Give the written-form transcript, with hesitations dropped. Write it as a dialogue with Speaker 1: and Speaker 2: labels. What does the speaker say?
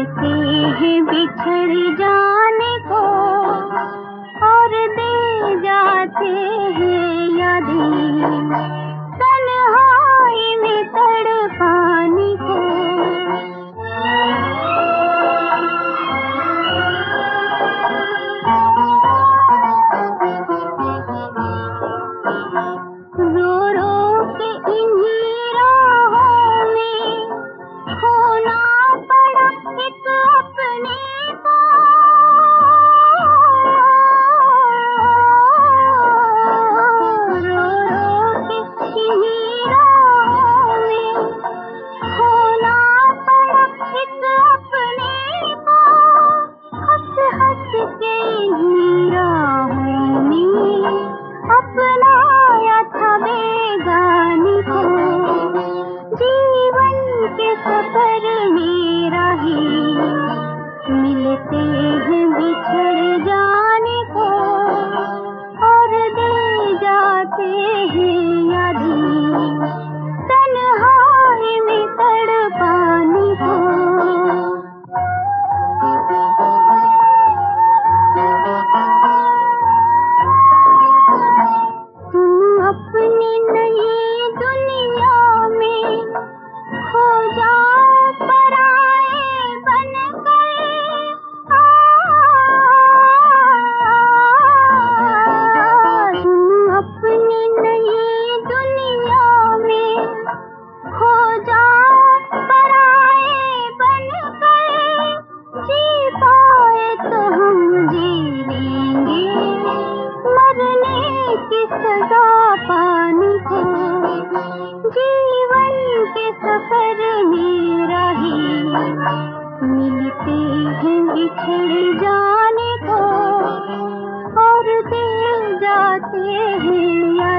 Speaker 1: मिलते हैं बिछड़ जाने को और दे जाते हैं यादें तन्हाई में तड़पाने को। रो रो के इन्हीं राहों में खोना पड़ा एक अपने को। रो रो के इन्हीं राहों में खोना पड़ा एक अपने को। हंस हंस के इन्हीं राहों में अपनाया था बेगानी को। जीवन के सफर में राही मिलते हैं बिछड़ जाने को और दे जाते हैं यादें तन्हाई में तड़पाने को। अपनी नई दुनिया में खो जाओ पराए बनकर। अपनी नई दुनिया में खो जाओ पराए बनकर। जी पाए तो हम जी लेंगे मरने की सजा पाने को। जीवन के सफर में राही मिलते हैं बिछड़ जाने को और दे जाते हैं।